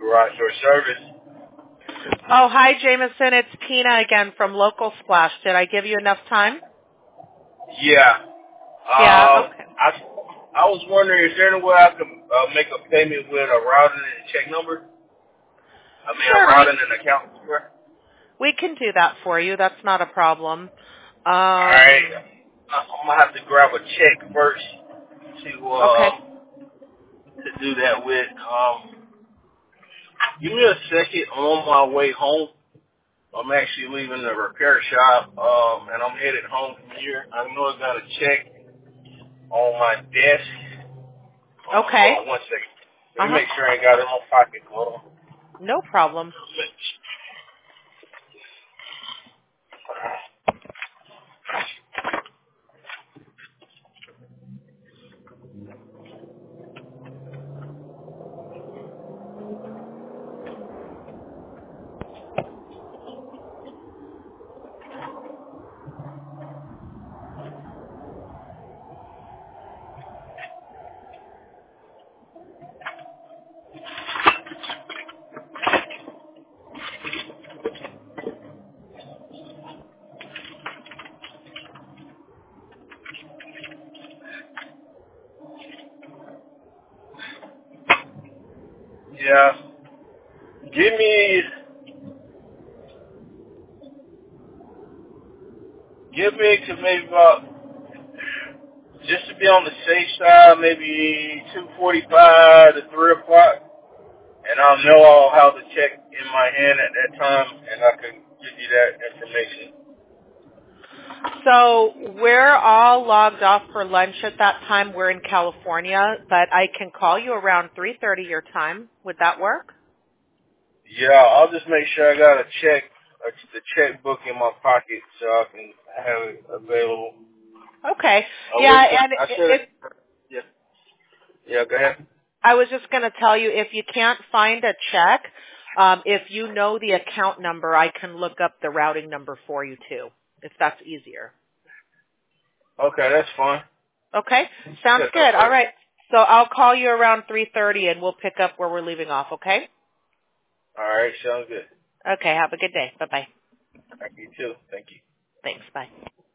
garage door service. Oh, hi, Jameson. It's Tina again from Local Splash. Did I give you enough time? Yeah. Yeah, okay. I was wondering, is there any way I can make a payment with a routing and check number? A Sure, routing and account number? we can do that for you. That's not a problem. Alright. I'm going to have to grab a check first Okay. to do that with. Give me a second. I'm on my way home. I'm actually leaving the repair shop, and I'm headed home from here. I know I got a check on my desk. Okay. Hold on 1 second. Let me make sure I ain't got it in my pocket. Hold on. No problem. Yeah. Give me to maybe about, just to be on the safe side, maybe 2:45 to 3 o'clock. And I'll know I'll have the check in my hand at that time, and I can give you that information. So we're all logged off for lunch at that time. We're in California, but I can call you around 3:30 your time. Would that work? Yeah, I'll just make sure I got the checkbook in my pocket so I can have it available. Okay. Yeah, go ahead. I was just going to tell you, if you can't find a check, if you know the account number, I can look up the routing number for you too, if that's easier. Okay, that's fine. Okay? Sounds good. All right. So I'll call you around 3:30 and we'll pick up where we're leaving off, okay? All right, sounds good. Okay, have a good day. Bye-bye. You too. Thank you. Thanks. Bye.